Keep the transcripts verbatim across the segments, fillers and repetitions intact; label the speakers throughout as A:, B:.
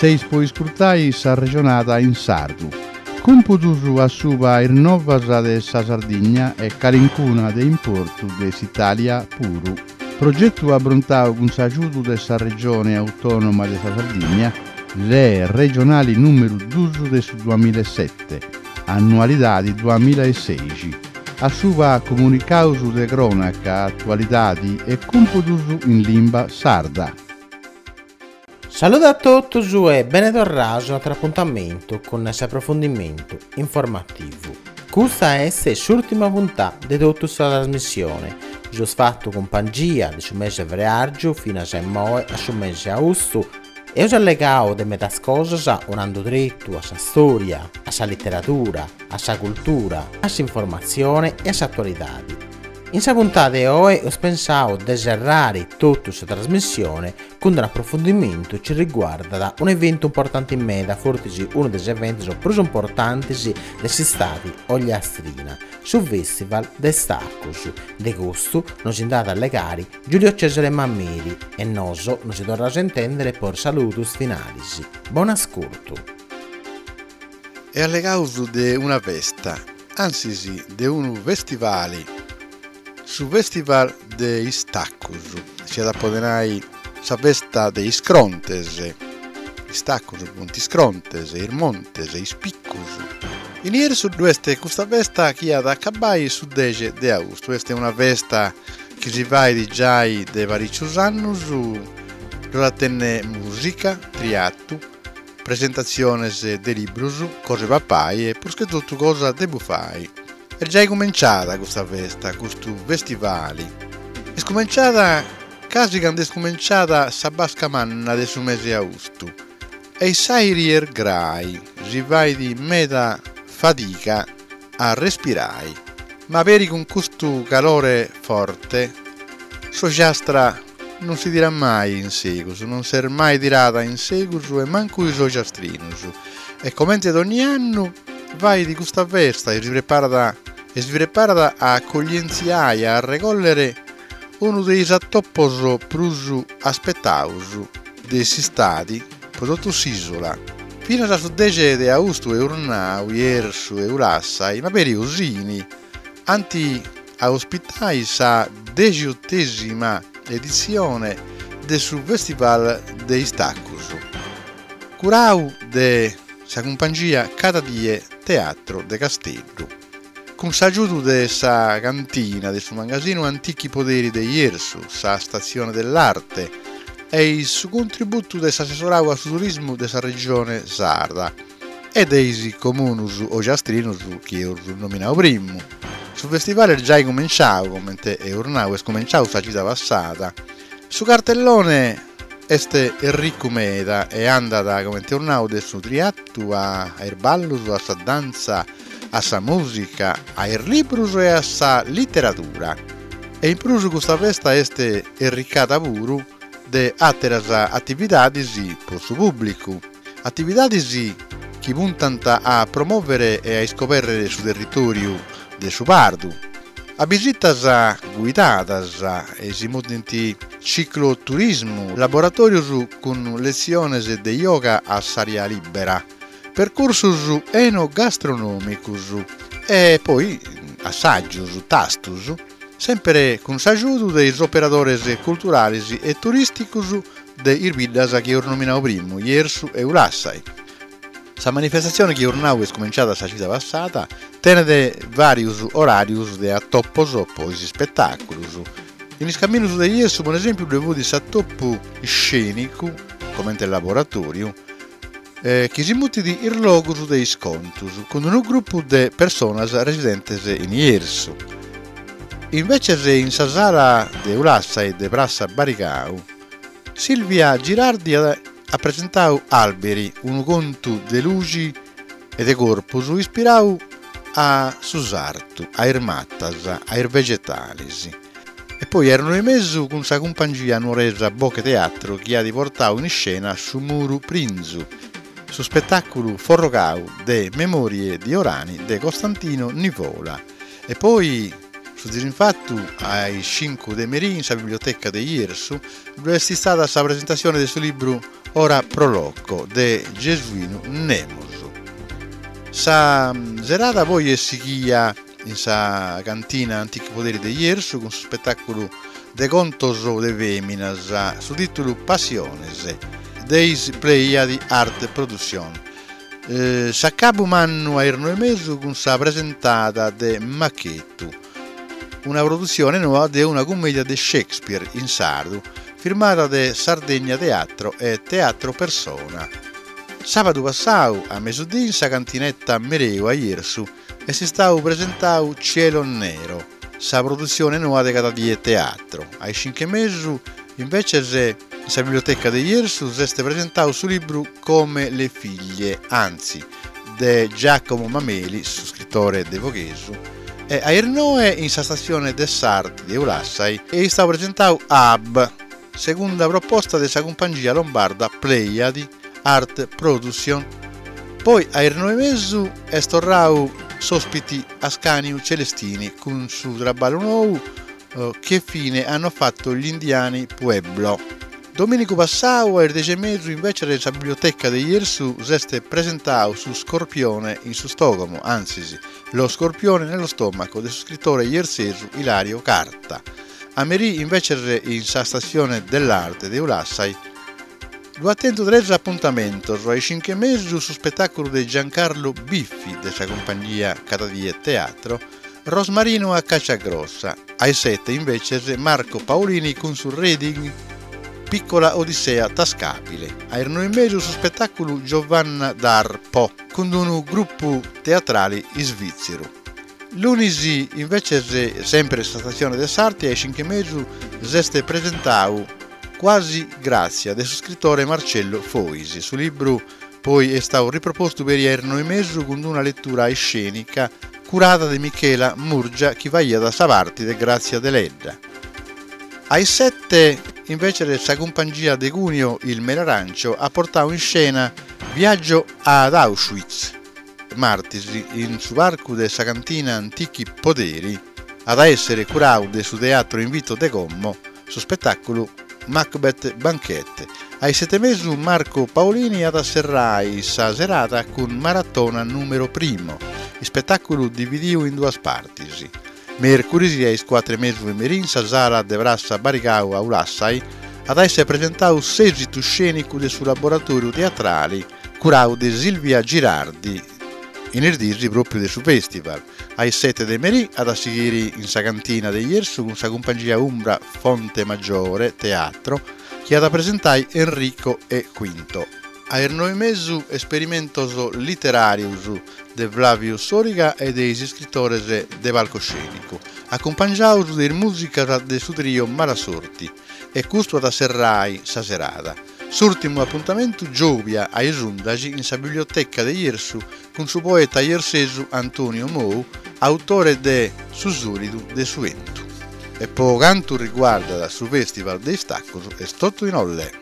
A: sei puoi scrutai sa regionata in sardu. Computusu a suba ir novasa de sa Sardigna e carincuna de importu de s'Italia puru. Progetto abbrontau con s'aiuto de sa regione autonoma de sa Sardigna, le regionali numero due del duemilasette, annualità di duemilasedici. A suba comunicausu de cronaca, attualitadi e computusu in lingua sarda.
B: Saluto a tutti e bentornati a un altro appuntamento con questo approfondimento informativo. Questa è l'ultima puntata di tutta questa trasmissione. Ho fatto compagnia di un mese febbraio fino a sei a un mese agosto e ho legato di metà cose andando dritto alla storia, alla letteratura, alla cultura, all'informazione e all'attualità. In questa puntata di oggi ho pensato di serrare tutta questa trasmissione con un approfondimento che ci riguarda da un evento importante in me, da forse uno degli eventi più importanti dell'estate Ogliastrina, sul Festival de Staccosu. De questo non si è andato a legare Giulio Cesare Mammiri e noso non si dovrà intendere per salutus finalis. Buon ascolto.
A: E allegato di una festa, anzi sì, di un festivale. Su Festival de Staccosu, sia da podenai sa festa de Iscrontes, Staccosu, Monti Scrontes, Irmontes, Ispiccusu. In ieri su questa questa festa che ha da accabai su dieci di agosto. Questa è una festa che si va di già de varicius annus, dove tenne musica, triattu, presentazioni de librus, cose papai e pur che tutto cosa debu fai. È già cominciata questa festa, questo festivale. È cominciata, quasi quando è cominciata sa basca manna del suo mese agosto. E i sairi grai, si vai di meta fatica a respirare. Ma per con questo calore forte, so giastra non si dirà mai in seguus, non si è mai tirata in seguus e manco i so giastrinus. E come ad ogni anno, vai di questa festa e si prepara da e si prepara a accoglienziare a recollere uno dei attoppos più aspettausi dei stati per tutta l'isola. Fino alla dieci di agosto e urnau, iersu e urassai, ma per i usini, anti a ospitare la diciottesima edizione del Festival dei Staccosu. Curau de sa compagnia Catadie Teatro de Castello. Con s'aiuto de sa cantina del suo magazzino Antichi Poderi de Iersu, sa stazione dell'arte e il suo contributo de s'assessorau al turismo de sa regione sarda e dei comunus o giastrinus che io nominavo prima. Sul festival è già cominciato, come è ornau, è cominciato sa gita passata. Su cartellone este Enrico Meda e andata come è ornau del suo triattu a Erballus, a sa danza, a sa musica, a ir librus e a sa letteratura. E in plus questa festa este erricata puru de atteras attivitadis per su pubblico. Attivitadis che puntano a promuovere e a scoprire su territorio del su pardu. A visitas guidadas e si mutenti cicloturismo, laboratorios con lezioni de yoga a saria libera. Percursus enogastronomicus e poi assaggios, tastus, sempre con s'aiuto dei operatori culturali e turisticus de Irbidas che io nominavo prima, Iersu e Urassai. Sa manifestazione che ornau è cominciata sa città passata, tenete varios orarius de attoppos poi spettaculus. In scamminus de Iersu, per esempio, devo di s'attoppo scenico, come nel laboratorio, Eh, che si muti di irlogus dei scontus con un gruppo di persone residenti in Iersu. Invece in sa sala de Ulassa e de Prassa Baricau, Silvia Girardi ha, ha presentato Alberi, un conto de luci e de corpus ispirau a Susartu, a Irmattas, a Ir Vegetalis. E poi erano in mezzo con sa compagnia nuoresa Bocche Teatro che ha riportato in scena su Muru Prinzu, su spettacolo Forrocau de Memorie di Orani de Costantino Nivola. E poi su disinfatto ai cinque de Merin, sa biblioteca de Iersu, dove è stata la presentazione del suo libro ora proloco de Gesuino Nemus. Sa serata poi si chia in sa cantina Antichi Poderi de Iersu con su spettacolo de contos de feminas su titolo Passiones deis Pleiadi Arte Production. Eh, S'accabu mannu a erno e mezzo con sa presentata de Macchettu, una produzione nuova di una commedia di Shakespeare in sardo, firmata de Sardegna Teatro e Teatro Persona. Sabato passato a mezzodì in sa cantinetta Mereu a Iersu e si stava presentando Cielo Nero, sa produzione nuova di Catadie Teatro. Ai cinque mesi invece se in sa biblioteca di Iersu si è presentato sul libro Come le figlie, anzi, de Giacomo Mameli, su scrittore de Voghesu, e a Ernoe in sa stazione de Sarti di Eulassai e stava presentato Ab, seconda proposta de sa compagnia lombarda Pleiadi Art Production. Poi a Ernoe Mesu è torrau sospiti Ascanio Celestini con su traballo nuovo eh, che fine hanno fatto gli indiani Pueblo. Domenico passato a Erdece Mezzo invece della biblioteca di Iersu si presentato su Scorpione in su Stogomo, anzi sì, lo scorpione nello stomaco del scrittore iersesu Ilario Carta. A Merì invece in sa stazione dell'arte di Eulassai lo attento tre appuntamento ai cinque mesi su spettacolo di Giancarlo Biffi della compagnia Catadie Teatro, Rosmarino a Cacciagrossa. Ai sette invece Marco Paolini con sul reading Piccola Odissea tascabile. A erano in mezzo su spettacolo Giovanna d'Arpo con un gruppo teatrale svizzero. Lunedì invece sempre nella stazione del Sarti ai cinque mesi si presentato Quasi Grazia del scrittore Marcello Foisi. Sul libro poi è stato riproposto per erano in mezzo con una lettura scenica curata da Michela Murgia che va da Savarti de Grazia Deledda. Ai sette invece della compagnia de Cuneo il Melarancio ha portato in scena Viaggio ad Auschwitz, martisi in su arco de sa cantina Antichi Poderi, ad essere curato de su teatro Invito de Commo, su spettacolo Macbeth Banchette. Ai sette mesi Marco Paolini ad asserrai sa serata con maratona numero primo, il spettacolo dividivo in due parti. Mercoledì ai quattro mesi di Merin sa sala de Vrassa Baricau a Ulassai ad essere presentato l'esito scenico del suo laboratorio teatrale curato di Silvia Girardi in erdisi proprio del suo festival. Ai sette de Merì ad assigiri in sa cantina de Iersu con sa compagnia Umbra Fonte Maggiore Teatro che ad presentare Enrico e Quinto. A erano mesu experimentos literarius de Flavio Soriga e dei scrittores de palcoscenico, accompagnaus de musica de su trio Malasorti e custo ad asserrai sa serata. S'ultimo appuntamento Giovia a Esundagi in sa biblioteca de Iersu con su poeta iersesu Antonio Mou, autore de Susuridu de Suentu. E po canto riguarda da su festival dei Staccos è tutto in olle.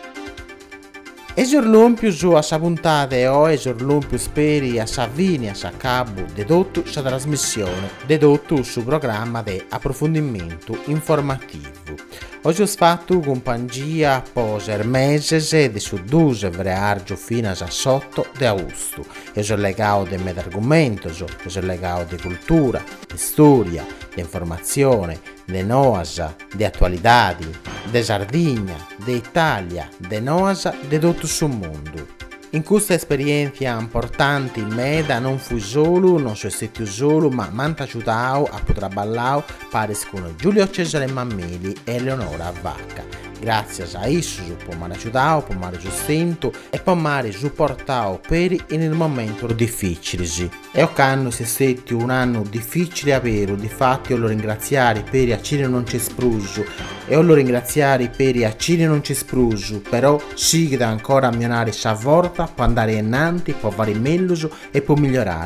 B: Esorlompiu su a sa puntata e o esorlompiu speri a sa fine a sa cabo dedotto sa trasmissione dedotto su programma di approfondimento informativo. Oggi ho fatto compagnia poser meses di su due vreargio fino a sotto di agosto. E sono legato di med argomento, sono legato di cultura, di storia, di informazione, di noasa, di attualità, di Sardegna, di Italia, di noasa, di tutto il mondo. In questa esperienza importante in meda non fui solo, non sono stato solo, ma mi hanno aiutato a poter ballare pari con Giulio Cesare Mammeli e Eleonora Vacca. Grazie a isso può mi aiutato, può mi sostento e può mi supportato per in momento difficili. E o canno se stati un anno difficile a vero, difatti io lo ringraziare per a Cile non c'è spruso e io lo ringraziare per a Cile non c'è spruso, però sì che da ancora a mionare sa volta può andare innanti, può fare meglio e può migliorare.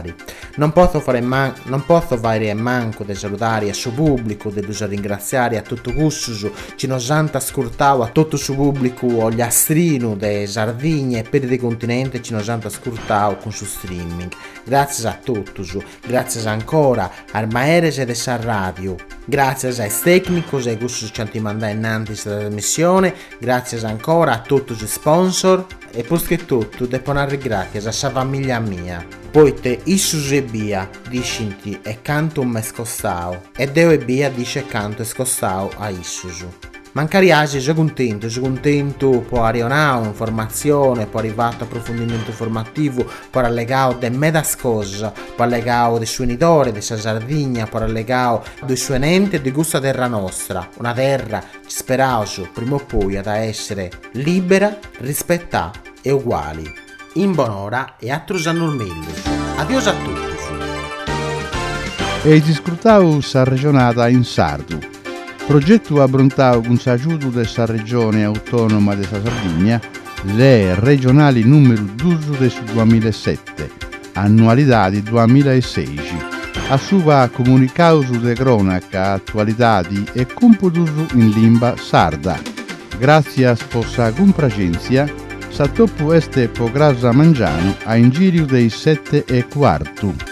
B: Non posso fare man- non posso fare manco di salutare a suo pubblico, di ringraziare a tutto questo ci nos hanno ascoltato, a tutto il suo pubblico, gli astrino de Sardegna e per il continente ci nos hanno ascoltato con su streaming. Grazie a tutti, grazie ancora al maerese de San Radio, grazie ai tecnici e gusti ci hanno mandato innanzi questa trasmissione, grazie ancora a tutti i sponsor e poi che tutto devo ringraziare a sa famiglia mia. Poi te Issus e Bia discinti e canto un mescostao e Deo e Bia dice canto e scostao a Issus. Mancari agi, sono contento, sono contento per arrivare informazione, per arrivare a approfondimento informativo, per allegare de medas cose, per allegare dei suoi nitori, di Sardegna, per allegare dei suoi enti di questa terra nostra, una terra che speriamo prima o poi ad essere libera, rispettata e uguali. In buon'ora e a Trusanur Mellus. Adios a tutti.
A: E discutau sa regionata in Sardu. Progetto abbrontau con l'aiuto della regione autonoma della Sardegna, le regionali numero due del duemilasette, annualità di duemilasedici. A suva comunicau su de cronaca, attualità e computus in lingua sarda. Grazie per la compracenza. Sattopu este po grasa mangiano a in giro dei sette e quarto.